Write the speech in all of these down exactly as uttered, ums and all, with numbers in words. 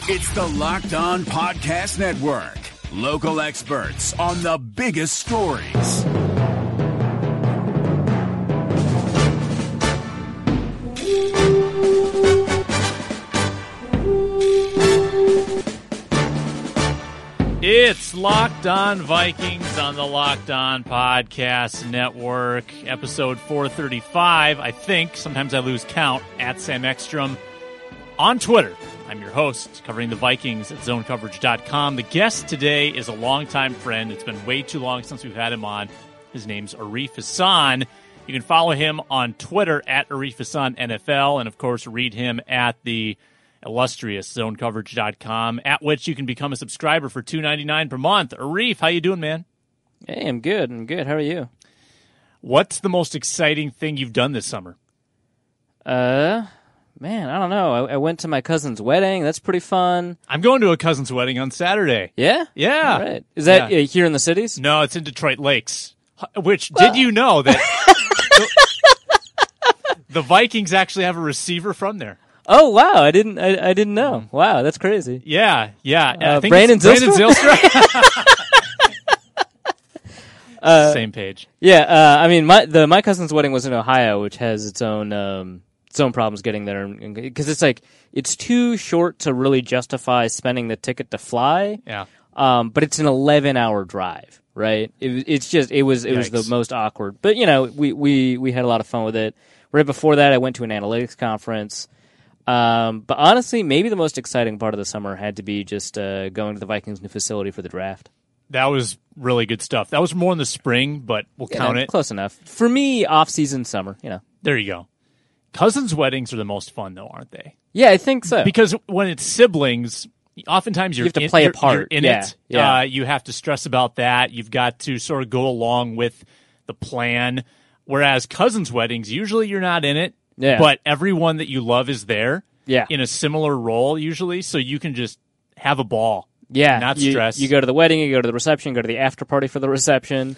It's the Locked On Podcast Network. Local experts on the biggest stories. It's Locked On Vikings on the Locked On Podcast Network, episode four thirty-five, I think. Sometimes I lose count, at Sam Ekstrom. On Twitter, I'm your host, covering the Vikings at zone coverage dot com. The guest today is a longtime friend. It's been way too long since we've had him on. His name's Arif Hassan. You can follow him on Twitter at Arif Hassan N F L, and of course read him at the illustrious zone coverage dot com, at which you can become a subscriber for two dollars and ninety-nine cents per month. Arif, how you doing, man? Hey, I'm good. I'm good. How are you? What's the most exciting thing you've done this summer? Uh, man, I don't know. I, I went to my cousin's wedding. That's pretty fun. I'm going to a cousin's wedding on Saturday. Yeah? Yeah. All right. Is that Yeah. uh, here in the cities? No, it's in Detroit Lakes. Which, did you know that the, the Vikings actually have a receiver from there? Oh, wow. I didn't I, I didn't know. Wow, that's crazy. Yeah, yeah. Uh, I think Brandon it's Brandon Zylstra? Zylstra. Uh, Same page. Yeah, uh, I mean, my the my cousin's wedding was in Ohio, which has its own um, its own problems getting there, because it's like it's too short to really justify spending the ticket to fly. Yeah. Um, but it's an eleven hour drive, right? It, it's just it was it Yikes. was the most awkward. But you know, we, we we had a lot of fun with it. Right before that, I went to an analytics conference. Um, but honestly, maybe the most exciting part of the summer had to be just uh, going to the Vikings' new facility for the draft. That was really good stuff. That was more in the spring, but we'll Yeah, count no, it. Close enough. For me, off-season summer, you know. There you go. Cousins' weddings are the most fun, though, aren't they? Yeah, I think so. Because when it's siblings, oftentimes you're You have to in, play a you're- part. you're in Yeah, it. yeah. Uh, you have to stress about that. You've got to sort of go along with the plan. Whereas cousins' weddings, usually you're not in it, Yeah. but everyone that you love is there Yeah. in a similar role usually, so you can just have a ball. Yeah, Not you, stress. You go to the wedding, you go to the reception, you go to the after party for the reception.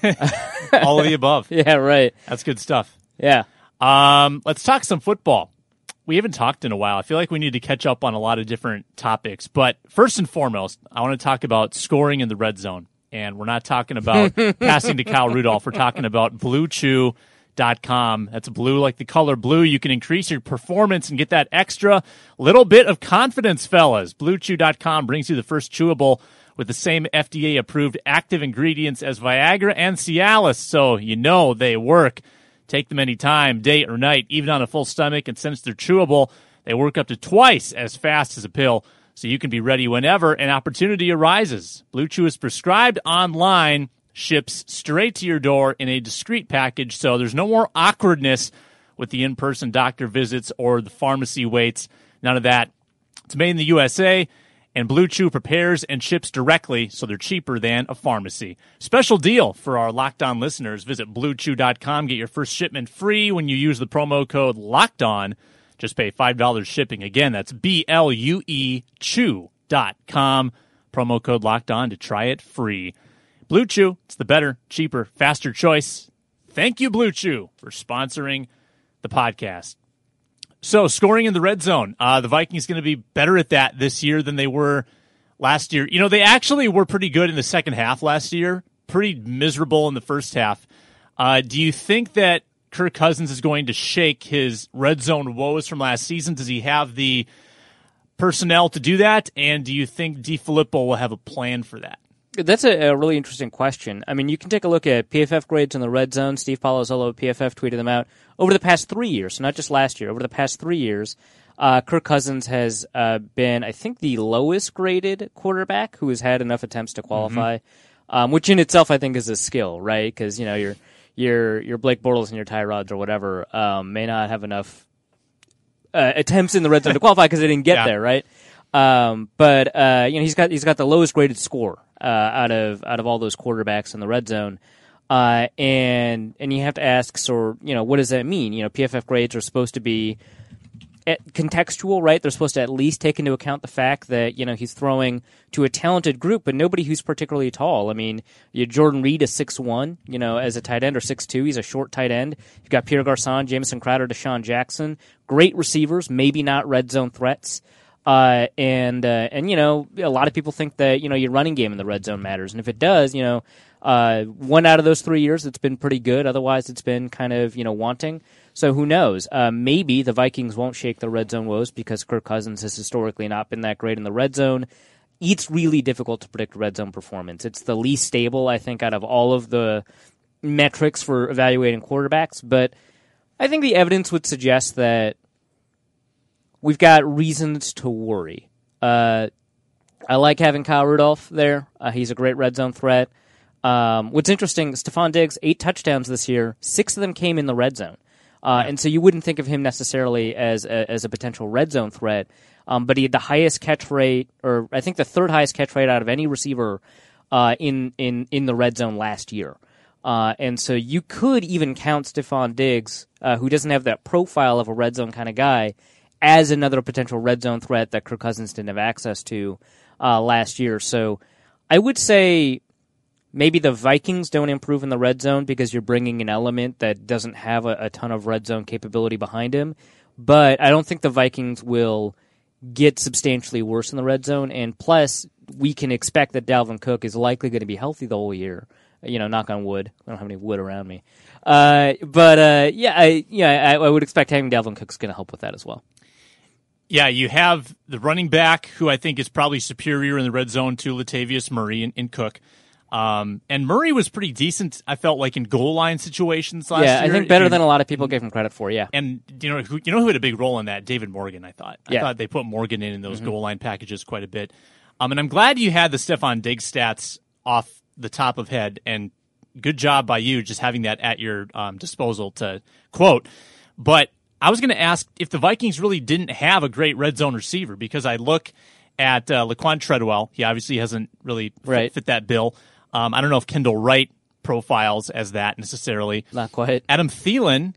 All of the above. Yeah, right. That's good stuff. Yeah. Um, let's talk some football. We haven't talked in a while. I feel like we need to catch up on a lot of different topics. But first and foremost, I want to talk about scoring in the red zone. And we're not talking about passing to Kyle Rudolph. We're talking about blue chew dot com. That's blue like the color blue. You can increase your performance and get that extra little bit of confidence, fellas. blue chew dot com brings you the first chewable with the same F D A-approved active ingredients as Viagra and Cialis, so you know they work. Take them anytime, day or night, even on a full stomach, and since they're chewable, they work up to twice as fast as a pill, so you can be ready whenever an opportunity arises. Blue Chew is prescribed online, ships straight to your door in a discreet package, so there's no more awkwardness with the in-person doctor visits or the pharmacy waits. None of that. It's made in the U S A, and Blue Chew prepares and ships directly, so they're cheaper than a pharmacy. Special deal for our Locked On listeners. Visit blue chew dot com. Get your first shipment free when you use the promo code LOCKEDON. Just pay five dollars shipping. Again, that's B L U E chew dot com. Promo code LOCKEDON to try it free. Blue Chew, it's the better, cheaper, faster choice. Thank you, Blue Chew, for sponsoring the podcast. So, scoring in the red zone. Uh, the Vikings going to be better at that this year than they were last year. You know, they actually were pretty good in the second half last year, pretty miserable in the first half. Uh, do you think that Kirk Cousins is going to shake his red zone woes from last season? Does he have the personnel to do that? And do you think DeFilippo will have a plan for that? That's a, a really interesting question. I mean, you can take a look at P F F grades in the red zone. Steve Palazzolo of P F F tweeted them out. Over the past three years, so not just last year, over the past three years, uh, Kirk Cousins has uh, been, I think, the lowest graded quarterback who has had enough attempts to qualify, mm-hmm. um, which in itself I think is a skill, right? Because, you know, your your your Blake Bortles and your Tyrods or whatever um, may not have enough uh, attempts in the red zone to qualify because they didn't get yeah. there, right? Um, but uh, you know, he's got he's got the lowest graded score uh, out of out of all those quarterbacks in the red zone. Uh, and and you have to ask, so you know, what does that mean? You know, P F F grades are supposed to be at contextual, right? They're supposed to at least take into account the fact that, you know, he's throwing to a talented group, but nobody who's particularly tall. I mean, you, Jordan Reed is six one, you know, as a tight end, or six two. He's a short tight end. You've got Pierre Garçon, Jamison Crowder, Deshaun Jackson. Great receivers, maybe not red zone threats. Uh, and, uh, and, you know, a lot of people think that, you know, your running game in the red zone matters. And if it does, you know, uh, one out of those three years, it's been pretty good. Otherwise, it's been kind of, you know, wanting. So who knows? Uh, maybe the Vikings won't shake the red zone woes because Kirk Cousins has historically not been that great in the red zone. It's really difficult to predict red zone performance. It's the least stable, I think, out of all of the metrics for evaluating quarterbacks. But I think the evidence would suggest that we've got reasons to worry. Uh, I like having Kyle Rudolph there. Uh, he's a great red zone threat. Um, what's interesting, Stephon Diggs, eight touchdowns this year. Six of them came in the red zone. Uh, yeah. And so you wouldn't think of him necessarily as a, as a potential red zone threat. Um, but he had the highest catch rate, or I think the third highest catch rate out of any receiver uh, in, in, in the red zone last year. Uh, and so you could even count Stephon Diggs, uh, who doesn't have that profile of a red zone kind of guy, as another potential red zone threat that Kirk Cousins didn't have access to uh, last year. So I would say maybe the Vikings don't improve in the red zone because you're bringing an element that doesn't have a, a ton of red zone capability behind him. But I don't think the Vikings will get substantially worse in the red zone. And plus, we can expect that Dalvin Cook is likely going to be healthy the whole year. You know, knock on wood. I don't have any wood around me. Uh, but uh, yeah, I, yeah, I, I would expect having Dalvin Cook is going to help with that as well. Yeah, you have the running back, who I think is probably superior in the red zone to Latavius Murray and, and Cook. Um, and Murray was pretty decent, I felt like, in goal line situations last yeah, year. Yeah, I think better than a lot of people gave him credit for, yeah. And you know who, you know who had a big role in that? David Morgan, I thought. I yeah. thought they put Morgan in in those mm-hmm. goal line packages quite a bit. Um, and I'm glad you had the Stephon Diggs stats off the top of head, and good job by you just having that at your um, disposal to quote. But I was going to ask if the Vikings really didn't have a great red zone receiver, because I look at uh, Laquan Treadwell. He obviously hasn't really fit, right. fit that bill. Um, I don't know if Kendall Wright profiles as that necessarily. Not quite. Adam Thielen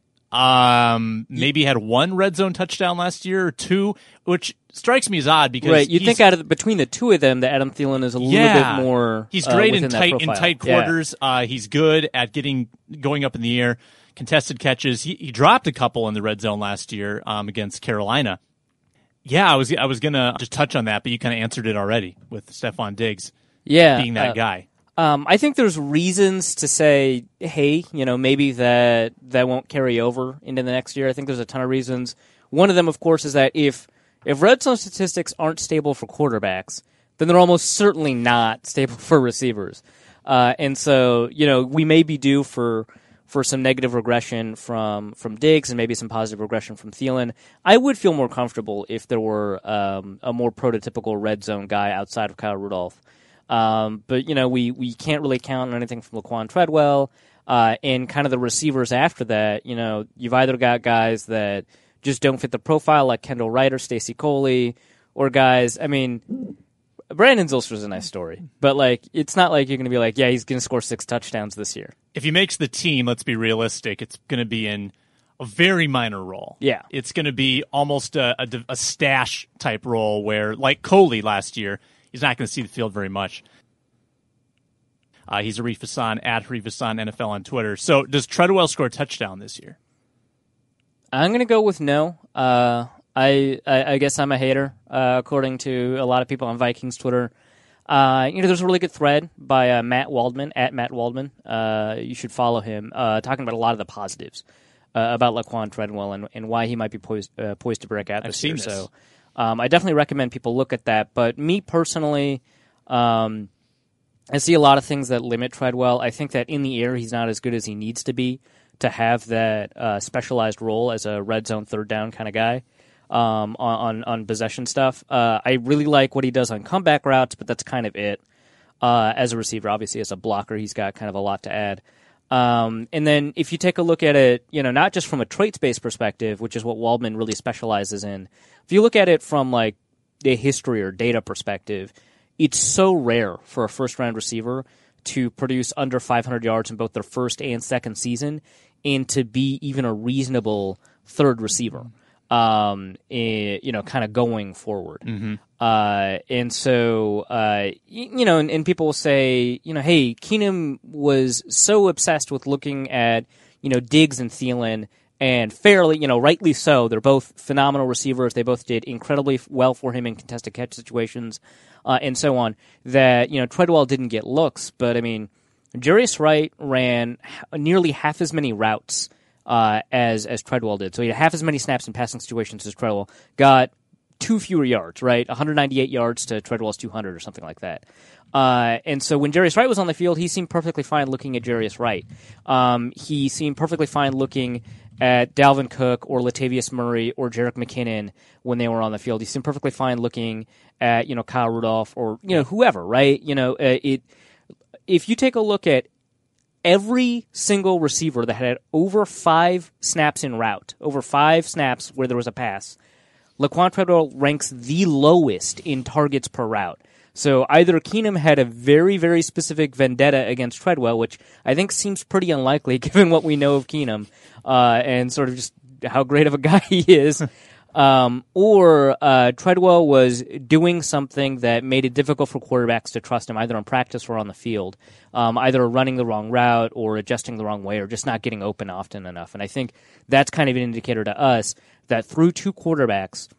um, maybe had one red zone touchdown last year or two, which strikes me as odd because right. You think out of the, between the two of them, that Adam Thielen is a yeah, little bit more. He's great uh, in tight in tight quarters. Yeah. Uh, he's good at getting going up in the air, contested catches. He, he dropped a couple in the red zone last year um, against Carolina. Yeah, I was I was gonna just touch on that, but you kind of answered it already with Stephon Diggs. Yeah, being that uh, guy. Um, I think there's reasons to say, hey, you know, maybe that that won't carry over into the next year. I think there's a ton of reasons. One of them, of course, is that if if red zone statistics aren't stable for quarterbacks, then they're almost certainly not stable for receivers. Uh, and so, you know, we may be due for for some negative regression from from Diggs and maybe some positive regression from Thielen. I would feel more comfortable if there were um, a more prototypical red zone guy outside of Kyle Rudolph. Um, but, you know, we, we can't really count on anything from Laquan Treadwell. Uh, and kind of the receivers after that, you know, you've either got guys that just don't fit the profile like Kendall Wright or Stacey Coley, or guys, I mean, Brandon Zylstra's a nice story. But, like, it's not like you're going to be like, yeah, he's going to score six touchdowns this year. If he makes the team, let's be realistic, it's going to be in a very minor role. Yeah. It's going to be almost a, a, a stash type role where, like Coley last year, he's not going to see the field very much. Uh, he's Arif Hassan, at Arif Hassan N F L on Twitter. So does Treadwell score a touchdown this year? I'm going to go with no. Uh, I, I I guess I'm a hater, uh, according to a lot of people on Vikings Twitter. Uh, you know, there's a really good thread by uh, Matt Waldman, at Matt Waldman. Uh, you should follow him, uh, talking about a lot of the positives uh, about Laquan Treadwell and, and why he might be poised, uh, poised to break out this I've seen year. This. So um, I definitely recommend people look at that. But me personally, um, I see a lot of things that limit Treadwell. I think that in the air, he's not as good as he needs to be to have that uh, specialized role as a red zone third down kind of guy um, on, on possession stuff. Uh, I really like what he does on comeback routes, but that's kind of it. Uh, as a receiver, obviously, as a blocker, he's got kind of a lot to add. Um, and then if you take a look at it, you know, not just from a traits-based perspective, which is what Waldman really specializes in. If you look at it from like a history or data perspective, it's so rare for a first-round receiver to produce under five hundred yards in both their first and second season, and to be even a reasonable third receiver, um, eh, you know, kind of going forward. Mm-hmm. Uh, and so, uh, you know, and, and people will say, you know, hey, Keenum was so obsessed with looking at, you know, Diggs and Thielen and fairly, you know, rightly so. They're both phenomenal receivers. They both did incredibly well for him in contested catch situations, uh, and so on. That, you know, Treadwell didn't get looks, but I mean, Jarius Wright ran nearly half as many routes uh, as as Treadwell did. So he had half as many snaps in passing situations as Treadwell. Got two fewer yards, right? one hundred ninety-eight yards to Treadwell's two hundred or something like that. Uh, and so when Jarius Wright was on the field, he seemed perfectly fine looking at Jarius Wright. Um, he seemed perfectly fine looking at Dalvin Cook or Latavius Murray or Jerick McKinnon when they were on the field. He seemed perfectly fine looking at, you know, Kyle Rudolph or, you know, whoever, right? You know, uh, it. If you take a look at every single receiver that had over five snaps in route, over five snaps where there was a pass, Laquan Treadwell ranks the lowest in targets per route. So either Keenum had a very, very specific vendetta against Treadwell, which I think seems pretty unlikely given what we know of Keenum uh, and sort of just how great of a guy he is, um, or uh, Treadwell was doing something that made it difficult for quarterbacks to trust him, either in practice or on the field, um, either running the wrong route or adjusting the wrong way or just not getting open often enough. And I think that's kind of an indicator to us that through two quarterbacks,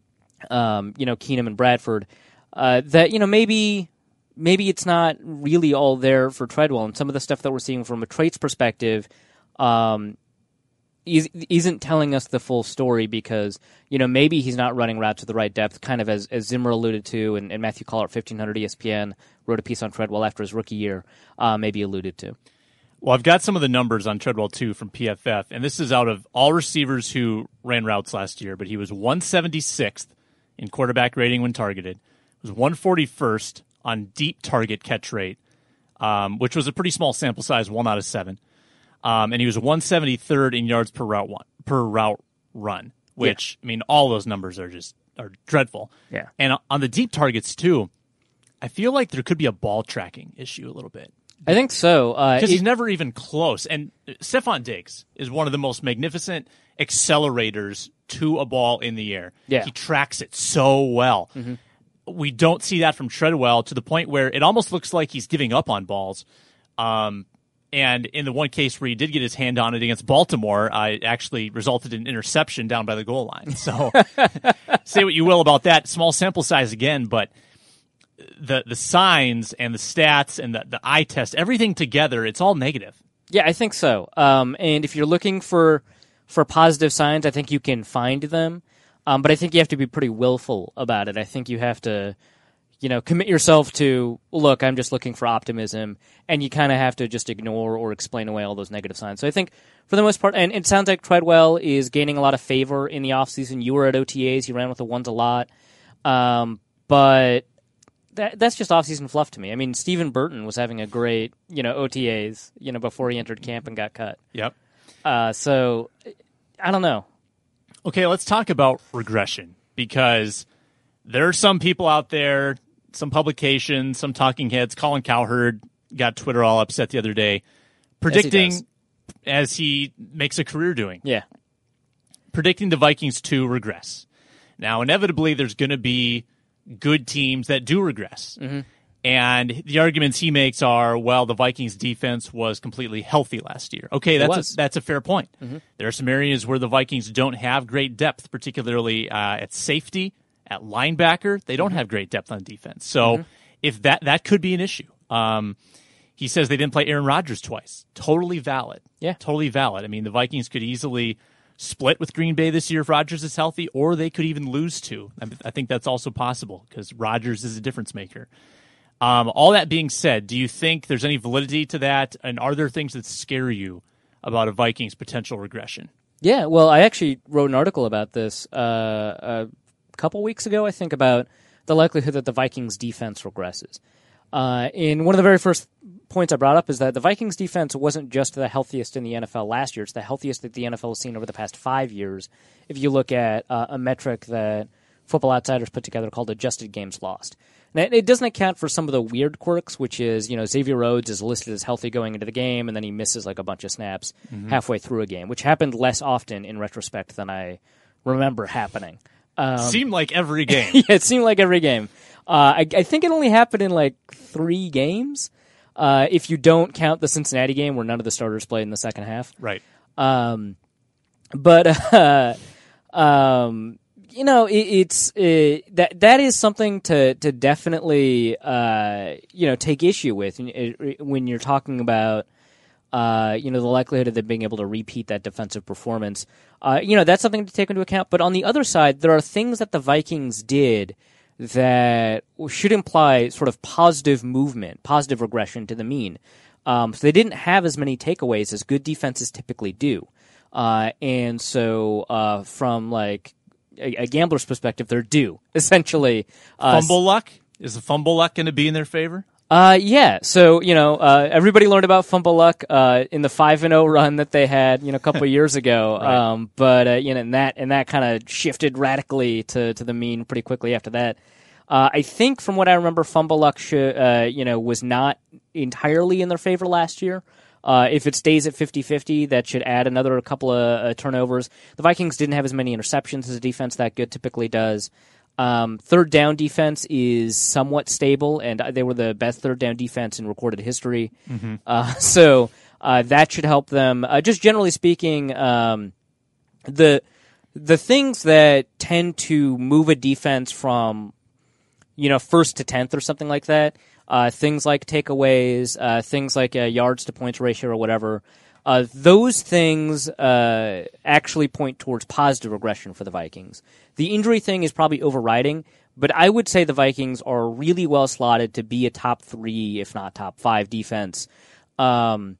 um, you know, Keenum and Bradford, Uh, that, you know, maybe maybe it's not really all there for Treadwell. And some of the stuff that we're seeing from a traits perspective um, is, isn't telling us the full story because, you know, maybe he's not running routes to the right depth, kind of as, as Zimmer alluded to, and, and Matthew Collar at fifteen hundred E S P N wrote a piece on Treadwell after his rookie year, uh, maybe alluded to. Well, I've got some of the numbers on Treadwell, too, from P F F, and this is out of all receivers who ran routes last year, but he was one seventy-sixth in quarterback rating when targeted. Was one forty-first on deep target catch rate, um, which was a pretty small sample size, one out of seven. Um, and he was one seventy-third in yards per route one, per route run, which, yeah. I mean, all those numbers are just are dreadful. Yeah. And on the deep targets, too, I feel like there could be a ball tracking issue a little bit. I think so. Because uh, he's it, never even close. And Stephon Diggs is one of the most magnificent accelerators to a ball in the air. Yeah. He tracks it so well. Mm-hmm. We don't see that from Treadwell to the point where it almost looks like he's giving up on balls. Um, and in the one case where he did get his hand on it against Baltimore, uh, it actually resulted in interception down by the goal line. So say what you will about that. Small sample size again, but the the signs and the stats and the, the eye test, everything together, it's all negative. Yeah, I think so. Um, and if you're looking for for positive signs, I think you can find them. Um, but I think you have to be pretty willful about it. I think you have to, you know, commit yourself to, look, I'm just looking for optimism, and you kind of have to just ignore or explain away all those negative signs. So I think, for the most part, and it sounds like Treadwell is gaining a lot of favor in the offseason. You were at O T As. You ran with the ones a lot. Um, but that that's just offseason fluff to me. I mean, Stephen Burton was having a great, you know, O T As, you know, before he entered camp and got cut. Yep. Uh, so, I don't know. Okay, let's talk about regression, because there are some people out there, some publications, some talking heads. Colin Cowherd got Twitter all upset the other day, predicting, yes, he as he makes a career doing, yeah, predicting the Vikings to regress. Now, inevitably, there's going to be good teams that do regress. Mm-hmm. And the arguments he makes are, well, the Vikings defense was completely healthy last year. Okay, that's a, that's a fair point. Mm-hmm. There are some areas where the Vikings don't have great depth, particularly uh, at safety, at linebacker. They don't mm-hmm. have great depth on defense. So mm-hmm. if that that could be an issue. Um, he says they didn't play Aaron Rodgers twice. Totally valid. Yeah. Totally valid. I mean, the Vikings could easily split with Green Bay this year if Rodgers is healthy, or they could even lose two. I, I think that's also possible because Rodgers is a difference maker. Um, all that being said, do you think there's any validity to that? And are there things that scare you about a Vikings potential regression? Yeah, well, I actually wrote an article about this uh, a couple weeks ago, I think, about the likelihood that the Vikings defense regresses. Uh, and one of the very first points I brought up is that the Vikings defense wasn't just the healthiest in the N F L last year. It's the healthiest that the N F L has seen over the past five years. If you look at uh, a metric that Football Outsiders put together called adjusted games lost. And it doesn't account for some of the weird quirks, which is, you know, Xavier Rhodes is listed as healthy going into the game, and then he misses like a bunch of snaps mm-hmm. halfway through a game, which happened less often in retrospect than I remember happening. Um, seemed like every game. yeah, it seemed like every game. Uh, I, I think it only happened in like three games, uh, if you don't count the Cincinnati game where none of the starters played in the second half. Right. Um, but uh, um, you know, it, it's uh, that that is something to to definitely uh, you know take issue with when you're talking about. Uh, you know, the likelihood of them being able to repeat that defensive performance. Uh, you know, that's something to take into account. But on the other side, there are things that the Vikings did that should imply sort of positive movement, positive regression to the mean. Um, so they didn't have as many takeaways as good defenses typically do. Uh, and so uh, from like a, a gambler's perspective, they're due, essentially. Uh, fumble luck? Is the fumble luck going to be in their favor? Uh, yeah. So, you know, uh, everybody learned about fumble luck, uh, in the five and oh run that they had, you know, a couple of years ago. Right. Um, but, uh, you know, and that, and that kind of shifted radically to, to the mean pretty quickly after that. Uh, I think from what I remember, fumble luck should, uh, you know, was not entirely in their favor last year. Uh, if it stays at fifty-fifty, that should add another couple of uh, turnovers. The Vikings didn't have as many interceptions as a defense that good typically does. Um, third down defense is somewhat stable, and they were the best third down defense in recorded history. Mm-hmm. Uh, so uh, that should help them. Uh, just generally speaking, um, the the things that tend to move a defense from you know first to tenth or something like that, uh, things like takeaways, uh, things like uh, yards to points ratio or whatever. Uh, those things uh, actually point towards positive regression for the Vikings. The injury thing is probably overriding, but I would say the Vikings are really well slotted to be a top three, if not top five defense. Um,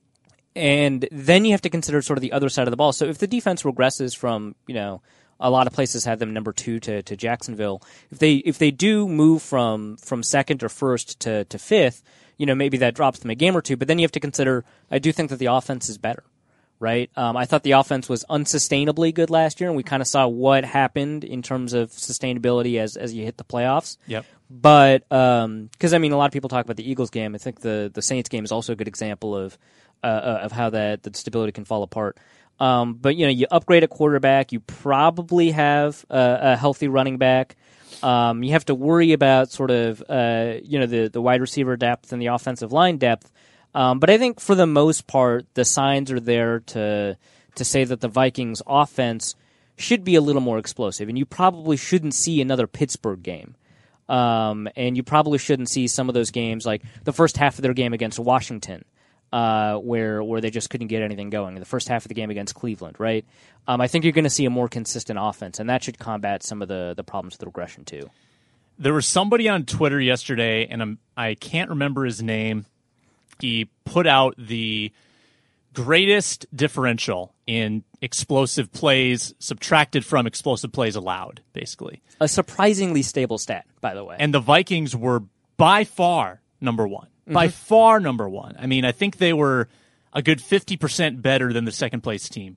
and then you have to consider sort of the other side of the ball. So if the defense regresses from, you know, a lot of places had them number two to, to Jacksonville. If they if they do move from from second or first to, to fifth, you know, maybe that drops them a game or two. But then you have to consider, I do think that the offense is better, right? Um, I thought the offense was unsustainably good last year, and we kind of saw what happened in terms of sustainability as as you hit the playoffs. Yep. But because um, I mean, a lot of people talk about the Eagles game. I think the the Saints game is also a good example of uh, of how that the stability can fall apart. Um, but you know, you upgrade a quarterback, you probably have a, a healthy running back. Um, you have to worry about sort of uh, you know the the wide receiver depth and the offensive line depth. Um, but I think for the most part, the signs are there to to say that the Vikings offense should be a little more explosive, and you probably shouldn't see another Pittsburgh game. Um, and you probably shouldn't see some of those games like the first half of their game against Washington. Uh, where where they just couldn't get anything going in the first half of the game against Cleveland, right? Um, I think you're going to see a more consistent offense, and that should combat some of the, the problems with regression too. There was somebody on Twitter yesterday, and I'm, I can't remember his name. He put out the greatest differential in explosive plays subtracted from explosive plays allowed, basically. A surprisingly stable stat, by the way. And the Vikings were by far number one. By mm-hmm. far number one. I mean, I think they were a good fifty percent better than the second place team.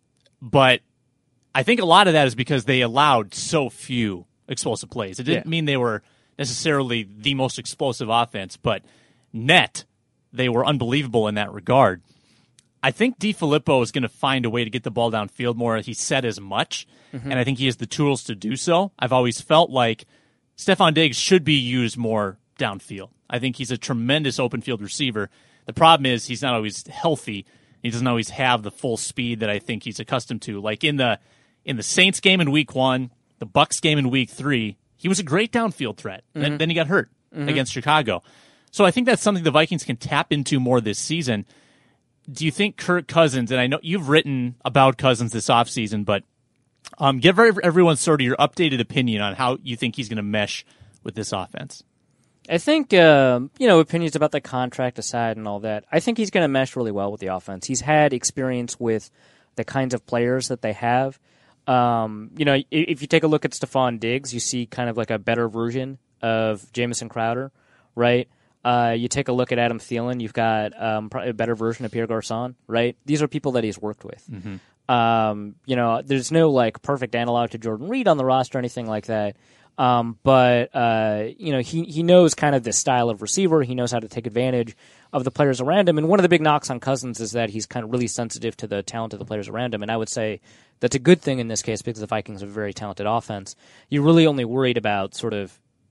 But I think a lot of that is because they allowed so few explosive plays. It didn't yeah. mean they were necessarily the most explosive offense, but net, they were unbelievable in that regard. I think DeFilippo is going to find a way to get the ball downfield more. He said as much, mm-hmm. and I think he has the tools to do so. I've always felt like Stefon Diggs should be used more downfield. I think he's a tremendous open field receiver. The problem is he's not always healthy. He doesn't always have the full speed that I think he's accustomed to. Like in the in the Saints game in week one, the Bucs game in week three, he was a great downfield threat. Mm-hmm. Then, then he got hurt mm-hmm. against Chicago. So I think that's something the Vikings can tap into more this season. Do you think Kirk Cousins, and I know you've written about Cousins this offseason, but um, give everyone sort of your updated opinion on how you think he's going to mesh with this offense. I think, uh, you know, opinions about the contract aside and all that, I think he's going to mesh really well with the offense. He's had experience with the kinds of players that they have. Um, you know, if you take a look at Stefon Diggs, you see kind of like a better version of Jamison Crowder, right? Uh, you take a look at Adam Thielen, you've got um, probably a better version of Pierre Garçon, right? These are people that he's worked with. Mm-hmm. Um, you know, there's no like perfect analog to Jordan Reed on the roster or anything like that. Um, but, uh, you know, he, he knows kind of this style of receiver. He knows how to take advantage of the players around him. And one of the big knocks on Cousins is that he's kind of really sensitive to the talent of the players around him. And I would say that's a good thing in this case because the Vikings have a very talented offense. You're really only worried about sort of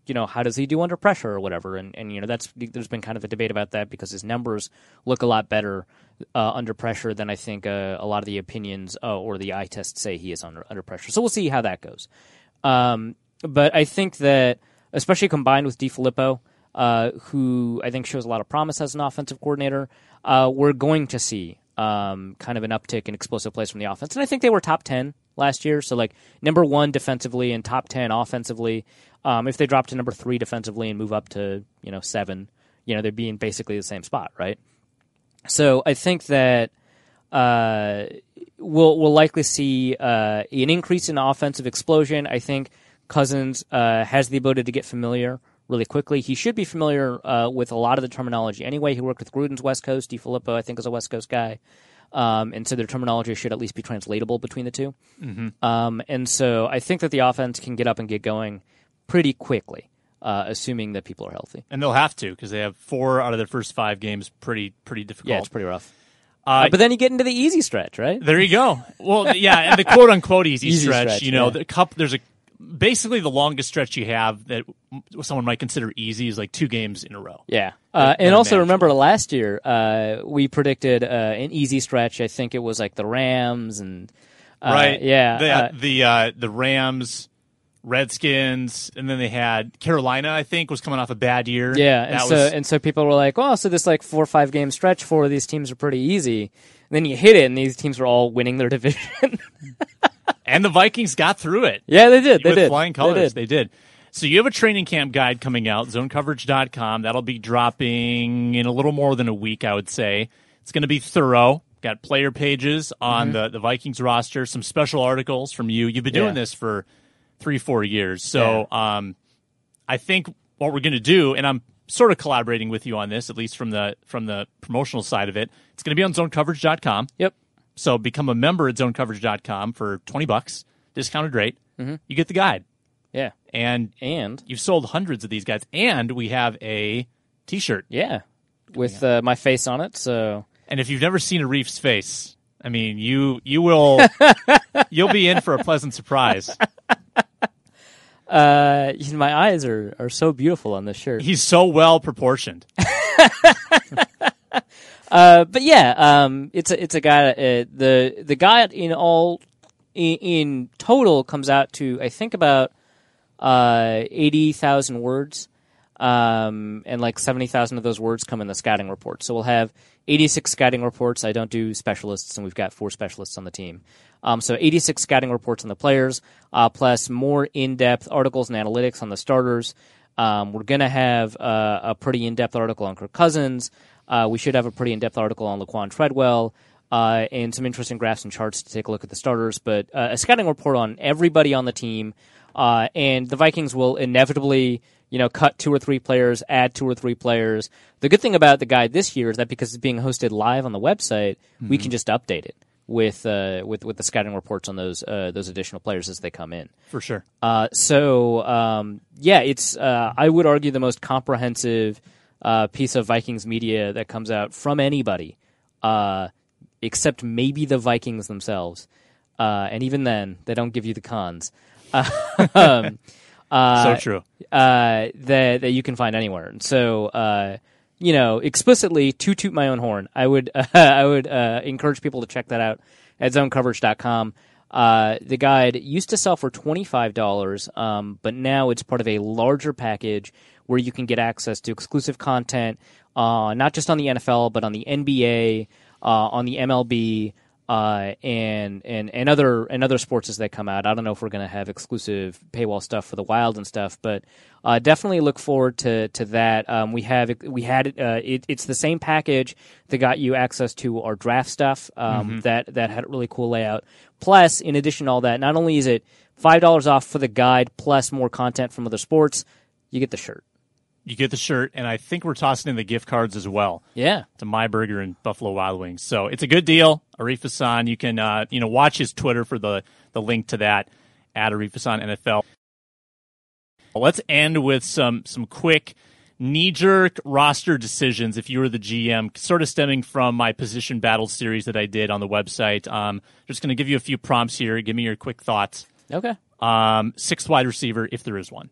you know, how does he do under pressure or whatever? And, and you know, that's there's been kind of a debate about that because his numbers look a lot better uh, under pressure than I think uh, a lot of the opinions uh, or the eye tests say he is under under pressure. So we'll see how that goes. Um, but I think that, especially combined with DiFilippo, uh, who I think shows a lot of promise as an offensive coordinator, uh, we're going to see um, kind of an uptick in explosive plays from the offense. And I think they were top ten last year. So, like, number one defensively and top ten offensively. Um, if they drop to number three defensively and move up to, you know, seven, you know, they'd be in basically the same spot, right? So I think that uh, we'll we'll likely see uh, an increase in offensive explosion. I think Cousins uh, has the ability to get familiar really quickly. He should be familiar uh, with a lot of the terminology anyway. He worked with Gruden's West Coast. DiFilippo, I think, is a West Coast guy. Um, and so their terminology should at least be translatable between the two. Mm-hmm. Um, and so I think that the offense can get up and get going pretty quickly, uh, assuming that people are healthy. And they'll have to because they have four out of their first five games pretty pretty difficult. Yeah, it's pretty rough. Uh, uh, but then you get into the easy stretch, right? There you go. Well, yeah, and the quote-unquote easy, Easy stretch, stretch, you know, yeah. the cup, there's a basically the longest stretch you have that someone might consider easy is like two games in a row. Yeah. Uh, That- and that also manageable. remember last year, uh, we predicted uh, an easy stretch. I think it was like the Rams and uh, Right. yeah, The uh, the, uh, the Rams, Redskins, and then they had Carolina, I think, was coming off a bad year. yeah. And That so was, and so people were like, "Oh, so this like four or five game stretch, four of these teams are pretty easy." And then you hit it, and these teams were all winning their division. and the Vikings got through it. yeah, they did. They with did. flying They colors. did. They did. So you have a training camp guide coming out, zone coverage dot com. That'll be dropping in a little more than a week, I would say. It's going to be thorough. Got player pages on Mm-hmm. the, the Vikings roster, some special articles from you. You've been doing Yeah. this for three, four years. So um, I think what we're going to do, and I'm sort of collaborating with you on this, at least from the from the promotional side of it, it's going to be on zone coverage dot com. Yep. So become a member at zone coverage dot com for twenty bucks, discounted rate. Mm-hmm. You get the guide. Yeah. And And you've sold hundreds of these guys, and we have a T-shirt. yeah, with uh, my face on it. So And if you've never seen a Reef's face, I mean, you you will you'll be in for a pleasant surprise. uh, my eyes are, are so beautiful on this shirt. He's so well proportioned. Uh, but yeah, um, it's a it's a guy. Uh, the the guide in all in, in total comes out to I think about uh, eighty thousand words, um, and like seventy thousand of those words come in the scouting report. So we'll have eighty six scouting reports. I don't do specialists, and we've got four specialists on the team. Um, so eighty six scouting reports on the players, uh, plus more in depth articles and analytics on the starters. Um, we're gonna have uh, a pretty in depth article on Kirk Cousins. Uh, we should have a pretty in-depth article on Laquan Treadwell uh, and some interesting graphs and charts to take a look at the starters, but uh, a scouting report on everybody on the team. Uh, and the Vikings will inevitably, you know, cut two or three players, add two or three players. The good thing about the guide this year is that because it's being hosted live on the website, mm-hmm. we can just update it with uh, with with the scouting reports on those uh, those additional players as they come in. For sure. Uh, so um, yeah, it's uh, I would argue the most comprehensive Uh, piece of Vikings media that comes out from anybody, uh, except maybe the Vikings themselves. Uh, and even then, they don't give you the cons. um, uh, So true. Uh, that that you can find anywhere. And so, uh, you know, explicitly to toot my own horn, I would uh, I would uh, encourage people to check that out at zone coverage dot com. Uh, the guide used to sell for twenty-five dollars, um, but now it's part of a larger package where you can get access to exclusive content, uh, not just on the N F L, but on the N B A, uh, on the M L B, uh, and and and other and other sports as they come out. I don't know if we're going to have exclusive paywall stuff for the Wild and stuff, but uh, definitely look forward to to that. Um, we have we had uh, it, it's the same package that got you access to our draft stuff. Um, mm-hmm. That that had a really cool layout. Plus, in addition to all that, not only is it five dollars off for the guide, plus more content from other sports, you get the shirt. You get the shirt, and I think we're tossing in the gift cards as well. Yeah. To My Burger and Buffalo Wild Wings. So it's a good deal. Arif Hassan, you can uh, you know watch his Twitter for the, the link to that at Arif Hassan N F L. Let's end with some some quick knee-jerk roster decisions if you were the G M, sort of stemming from my position battle series that I did on the website. Um, just going to give you a few prompts here. Give me your quick thoughts. Okay. Um, sixth wide receiver, if there is one.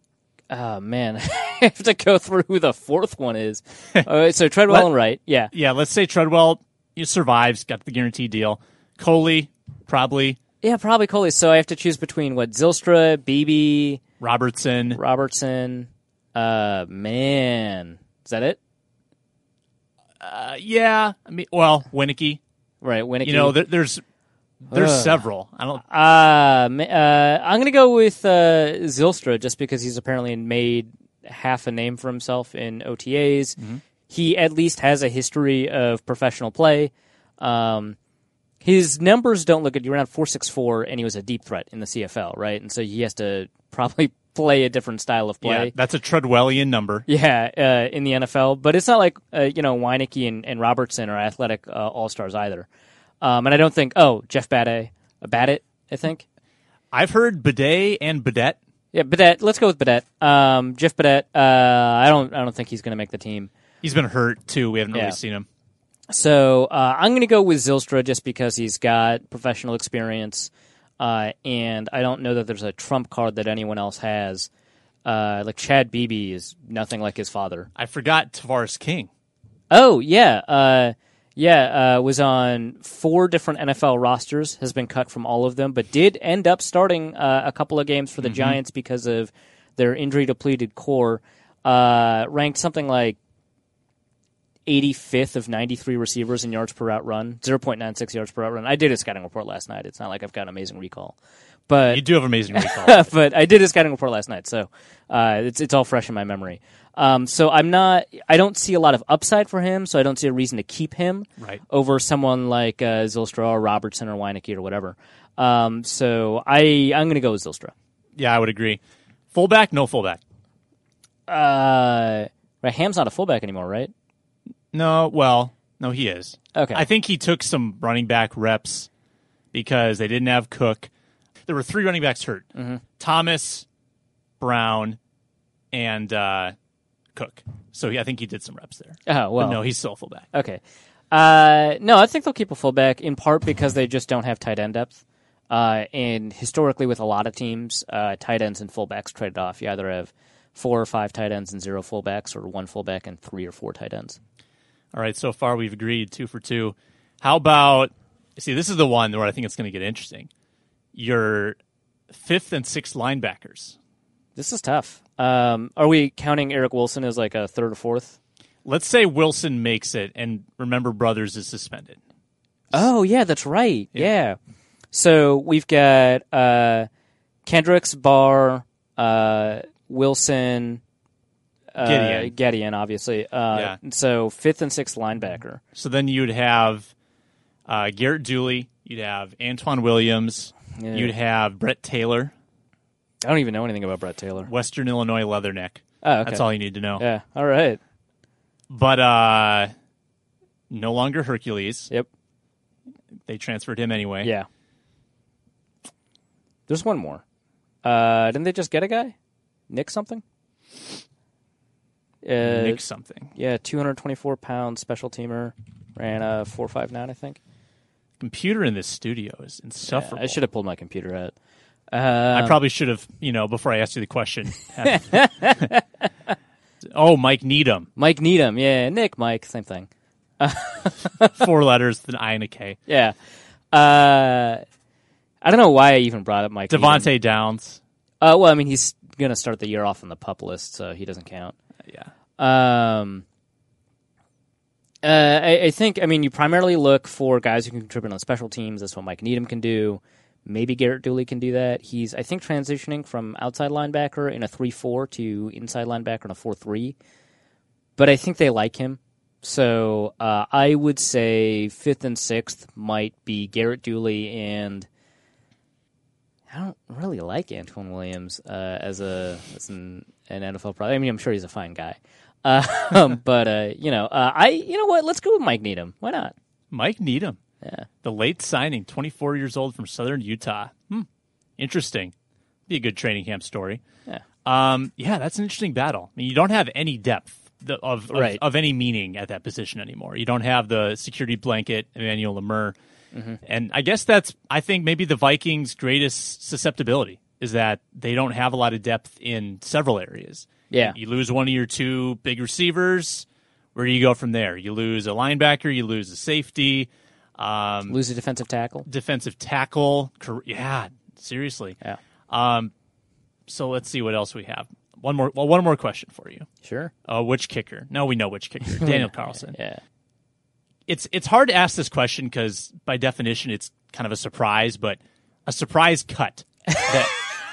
Oh, man. I have to go through who the fourth one is. All right, so Treadwell Let, and Wright, yeah. Yeah, let's say Treadwell he survives, got the guaranteed deal. Coley, probably. Yeah, probably Coley. So I have to choose between, what, Zylstra, Beebe, Robertson. Robertson. Uh, man. Is that it? Uh, yeah. I mean, well, Winicky. Right, Winicky. You know, there, there's there's Ugh. several. I don't. Uh, ma- uh, I'm going to go with uh, Zylstra just because he's apparently made half a name for himself in O T As. Mm-hmm. He at least has a history of professional play. Um, his numbers don't look good. You're around four six four, and he was a deep threat in the C F L, right? And so he has to probably play a different style of play. Yeah, that's a Treadwellian number. Yeah, uh, in the N F L. But it's not like, uh, you know, Weineke and, and Robertson are athletic uh, all-stars either. Um, and I don't think, oh, Jeff Badet, uh, Badet, I think. I've heard Bidet and Bidet. Yeah, Badet. Let's go with Badet. Um, Jeff Badet. Uh, I don't. I don't think he's going to make the team. He's been hurt too. We haven't Yeah. really seen him. So uh, I'm going to go with Zylstra just because he's got professional experience, uh, and I don't know that there's a trump card that anyone else has. Uh, like Chad Beebe is nothing like his father. I forgot Tavares King. Oh yeah, uh, yeah. Uh, was on four different N F L rosters. Has been cut from all of them, but did end up starting uh, a couple of games for the mm-hmm. Giants because of their injury depleted core. Uh, ranked something like eighty-fifth of ninety-three receivers in yards per route run, zero point nine six yards per route run. I did a scouting report last night. It's not like I've got an amazing recall. But you do have amazing recall. But I did a scouting report last night, so uh, it's it's all fresh in my memory. Um, so I'm not, I don't see a lot of upside for him, so I don't see a reason to keep him right. over someone like uh, Zylstra or Robertson or Weineke or whatever. Um, so I, I'm going to go with Zylstra. Yeah, I would agree. Fullback, no fullback. Uh, right, Ham's not a fullback anymore, right? No, well, no, he is. Okay. I think he took some running back reps because they didn't have Cook. There were three running backs hurt. Mm-hmm. Thomas, Brown, and uh, Cook. So he, I think he did some reps there. Oh, well. But no, he's still a fullback. Okay. Uh, no, I think they'll keep a fullback in part because they just don't have tight end depth. Uh, and historically with a lot of teams, uh, tight ends and fullbacks traded off. You either have four or five tight ends and zero fullbacks, or one fullback and three or four tight ends. All right, so far we've agreed two for two. How about, see, this is the one where I think it's going to get interesting. Your fifth and sixth linebackers. This is tough. Um, are we counting Eric Wilson as like a third or fourth? Let's say Wilson makes it, and remember Brothers is suspended. Oh, yeah, that's right. Yeah. Yeah. So we've got uh, Kendricks, Barr, uh, Wilson, uh, Gideon. Gideon, obviously. Uh, Yeah. So fifth and sixth linebacker. So then you'd have uh, Garrett Dooley. You'd have Antoine Williams. Yeah. You'd have Brett Taylor. I don't even know anything about Brett Taylor. Western Illinois Leatherneck. Oh, okay. That's all you need to know. Yeah, all right. But uh, no longer Hercules. Yep. They transferred him anyway. Yeah. There's one more. Uh, didn't they just get a guy? Nick something? Uh, Nick something. Yeah, two hundred twenty-four pound special teamer. Ran a four five nine, I think. Computer in this studio is insufferable. Yeah, I should have pulled my computer out. Um, I probably should have, you know, before I asked you the question. Oh, Mike Needham. Mike Needham, yeah. Nick, Mike, same thing. Four letters, an I and a K. Yeah. Uh, I don't know why I even brought up Mike Devontae Needham. Downs. Uh, well, I mean, he's going to start the year off on the PUP list, so he doesn't count. Yeah. Um, uh, I, I think, I mean, you primarily look for guys who can contribute on special teams. That's what Mike Needham can do. Maybe Garrett Dooley can do that. He's, I think, transitioning from outside linebacker in a three four to inside linebacker in a four three. But I think they like him. So uh, I would say fifth and sixth might be Garrett Dooley, and I don't really like Antoine Williams uh, as a as an, an N F L product. I mean, I'm sure he's a fine guy. Uh, but, uh, you know, uh, I you know what? Let's go with Mike Needham. Why not? Mike Needham. Yeah. The late signing, twenty-four years old from Southern Utah. Hmm. Interesting. Be a good training camp story. Yeah. Um, yeah, that's an interesting battle. I mean, you don't have any depth of of, Right. of any meaning at that position anymore. You don't have the security blanket, Emmanuel Lemur. Mm-hmm. And I guess that's, I think, maybe the Vikings' greatest susceptibility is that they don't have a lot of depth in several areas. Yeah. You, you lose one of your two big receivers. Where do you go from there? You lose a linebacker. You lose a safety. Um, Lose a defensive tackle. Defensive tackle. Yeah, seriously. Yeah. Um, so let's see what else we have. One more. Well, one more question for you. Sure. Uh, which kicker? No, we know which kicker. Daniel Carlson. Yeah. It's it's hard to ask this question because by definition it's kind of a surprise, but a surprise cut that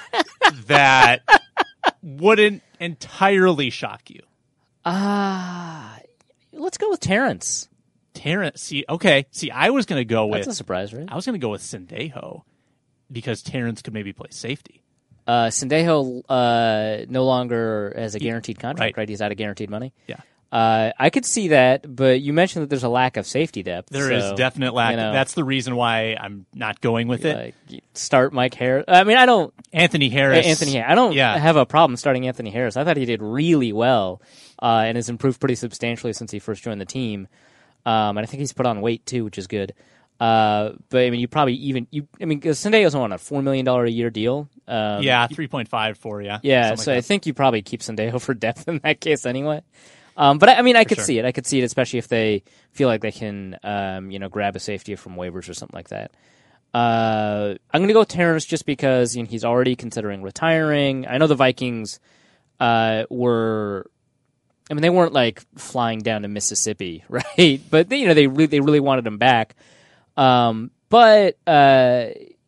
that wouldn't entirely shock you. Ah, uh, let's go with Terrence. Terrence. See, okay. See, I was going to go with. That's a surprise, right? I was going to go with Sendejo because Terrence could maybe play safety. Uh, Sendejo uh, no longer has a guaranteed contract, right. right? He's out of guaranteed money. Yeah. Uh, I could see that, but you mentioned that there's a lack of safety depth. There so, is definite lack. You know, That's the reason why I'm not going with it. Like, start Mike Harris. I mean, I don't. Anthony Harris. Anthony Harris. I don't yeah. have a problem starting Anthony Harris. I thought he did really well uh, and has improved pretty substantially since he first joined the team. Um, and I think he's put on weight too, which is good. Uh, but I mean, you probably even you. I mean, because Sendejo's on a four million dollar a year deal. Um, yeah, three point five for you. Yeah, so like I think you probably keep Sendejo for depth in that case anyway. Um, but I, I mean, I for could sure. see it. I could see it, especially if they feel like they can, um, you know, grab a safety from waivers or something like that. Uh, I'm going to go with Terrence just because you know, he's already considering retiring. I know the Vikings uh, were. I mean, they weren't like flying down to Mississippi, right? But they, you know, they really, they really wanted him back. Um, but uh,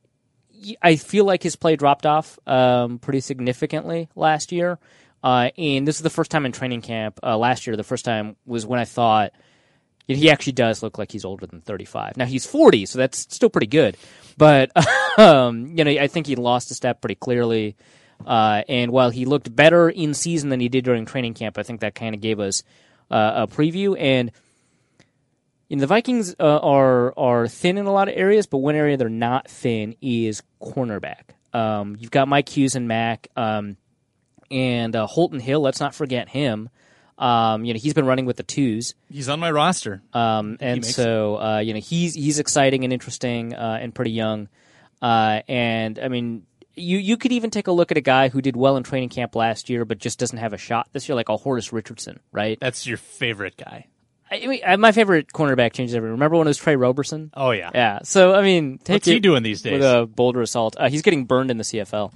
I feel like his play dropped off um, pretty significantly last year. Uh, and this is the first time in training camp uh, last year. The first time was when I thought you know, he actually does look like he's older than thirty-five. Now he's forty, so that's still pretty good. But um, you know, I think he lost a step pretty clearly. Uh, and while he looked better in season than he did during training camp, I think that kind of gave us uh, a preview. And you know, the Vikings uh, are are thin in a lot of areas, but one area they're not thin is cornerback. Um, you've got Mike Hughes and Mack, um, and uh, Holton Hill. Let's not forget him. Um, you know, he's been running with the twos. He's on my roster. Um, and so, uh, you know, he's he's exciting and interesting uh, and pretty young. Uh, and I mean, you you could even take a look at a guy who did well in training camp last year, but just doesn't have a shot this year, like a Horace Richardson, right? That's your favorite guy. I mean, my favorite cornerback changes every. Remember when it was Trey Roberson? Oh yeah, yeah. So I mean, take what's he doing these days with a boulder assault? Uh, he's getting burned in the C F L.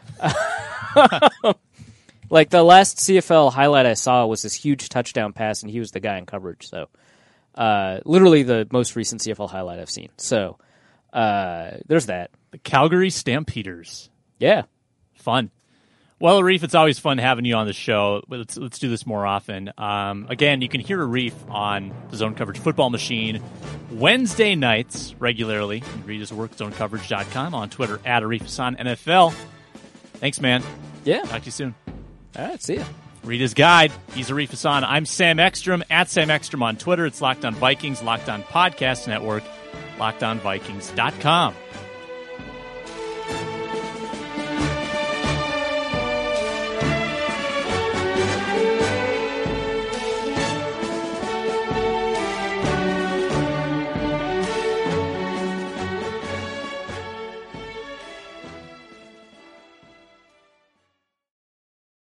Like the last C F L highlight I saw was this huge touchdown pass, and he was the guy in coverage. So, uh, literally the most recent C F L highlight I've seen. So, uh, there's that. The Calgary Stampeders. Yeah, fun. Well, Arif, it's always fun having you on the show. Let's let's do this more often. Um, again, you can hear Arif on the Zone Coverage Football Machine Wednesday nights regularly. You can read his work at zone coverage dot com, on Twitter at Arif Hassan N F L. Thanks, man. Yeah. Talk to you soon. All right, see ya. Read his guide. He's Arif Hassan. I'm Sam Ekstrom, at Sam Ekstrom on Twitter. It's Locked On Vikings, Locked On Podcast Network, locked on vikings dot com.